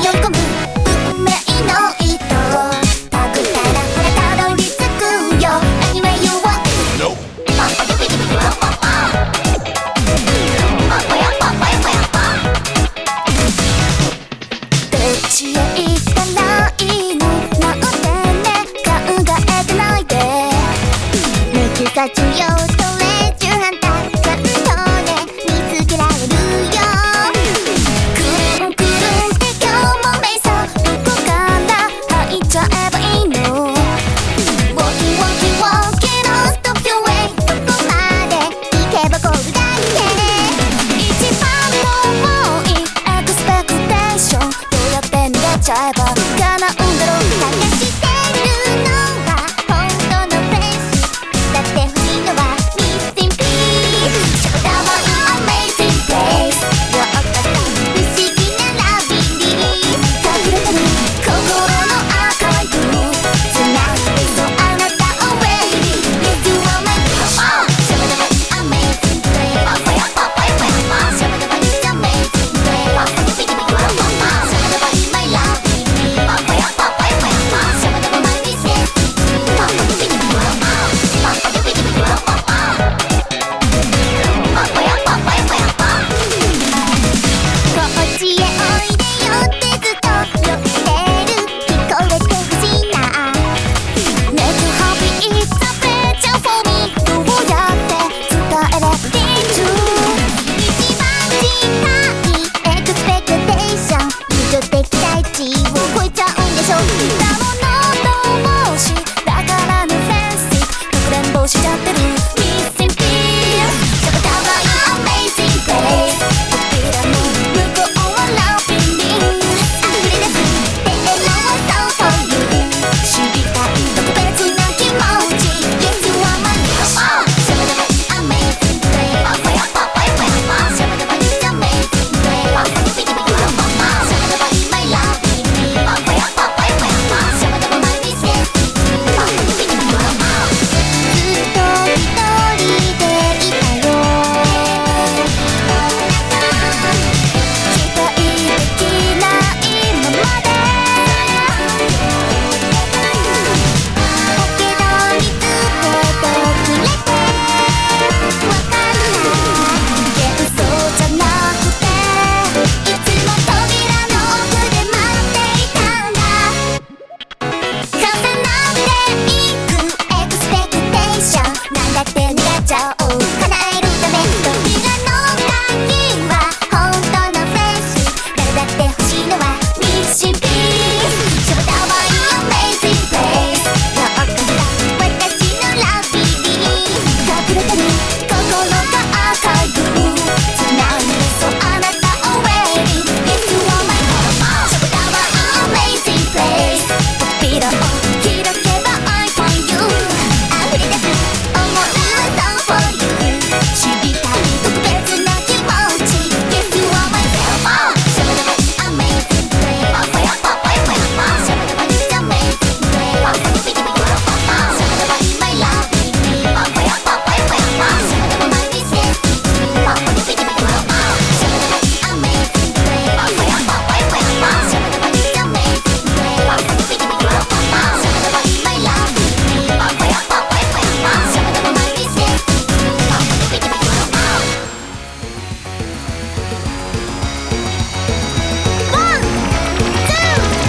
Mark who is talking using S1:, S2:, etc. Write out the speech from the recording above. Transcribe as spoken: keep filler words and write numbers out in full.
S1: に読み込む運命の糸たぐったらほらたどり着くよ何は言わんパパピピピピパパパパパやパパやパやパどっちへ行ったらいいのなんてね考えてないで抜きが重要とレジュ反対ちゃんとね見つけられるよくるんくるんって今日も瞑想どこから入っちゃえばいいの Walking walking walking on stop your way どこまで行けばゴールだって一番の多いエクスペクテーションどうやって逃げちゃえば叶う